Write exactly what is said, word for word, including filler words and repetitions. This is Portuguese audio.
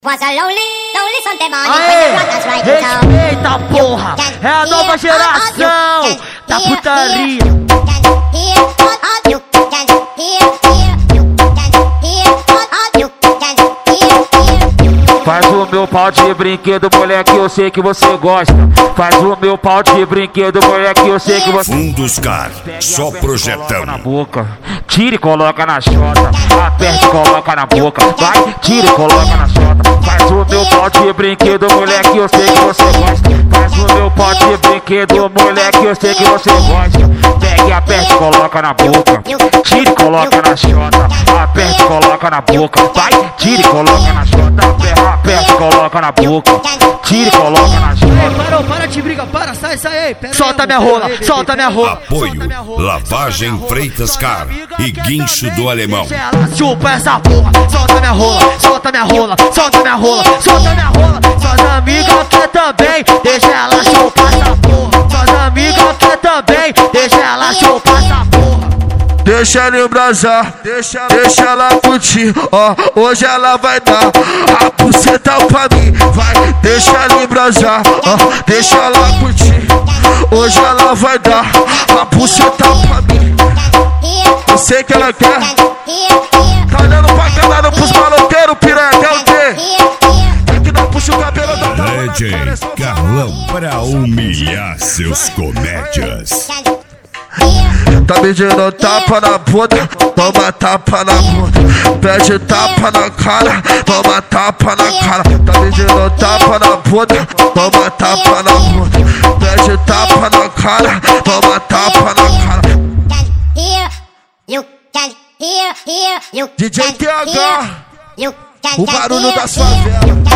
Was a lonely, lonely Sunday morning when the rockers right in town. Respeita, porra! É a nova geração da putaria. Faz o meu pau de brinquedo, moleque, eu sei que você gosta. Faz o meu pau de brinquedo, moleque, eu sei que você... Funduscar, só projetão. Na boca, tira e coloca na chota. Aperta e coloca na boca. Vai, tira e coloca na chota. Faz o meu pau de brinquedo, moleque, eu sei que você gosta. Faz o meu pau de brinquedo, moleque, eu sei que você gosta. Pega e aperta e coloca na boca. Tira e coloca na chota. Aperta e coloca na boca. Vai, tira e coloca na chota. Aperta, aperta e coloca na boca. Tira e coloca na chota. Parou, para de briga, para, sai, sai aí. Pera solta aí, minha rola, aí, solta minha rola. Apoio, Lavagem Freitas Car e Guincho do Alemão. Chupa essa porra, solta minha rola, solta minha rola, solta minha rola, solta minha rola. Suas amigas quer também, deixa ela chupar essa porra. Suas amigas quer também, deixa ela chupar essa porra. Deixa ela embrasar, deixa, deixa ela curtir, ó, hoje ela vai dar a buceta pra mim, vai, deixa ela embrasar, ó, deixa ela curtir, hoje ela vai dar a buceta pra mim, eu sei que ela quer, tá olhando pra calado pros maloqueiros, piranha, quer o quê? Tem que não puxa o cabelo da D J Carlão pra humilhar seus comédias. Tá pedindo tapa na bunda, toma tapa na bunda. Pede tapa na cara, toma tapa na cara. Tá pedindo tapa na bunda, toma tapa na bunda. Pede tapa na cara, toma tapa na cara. D J T H, o barulho da favela.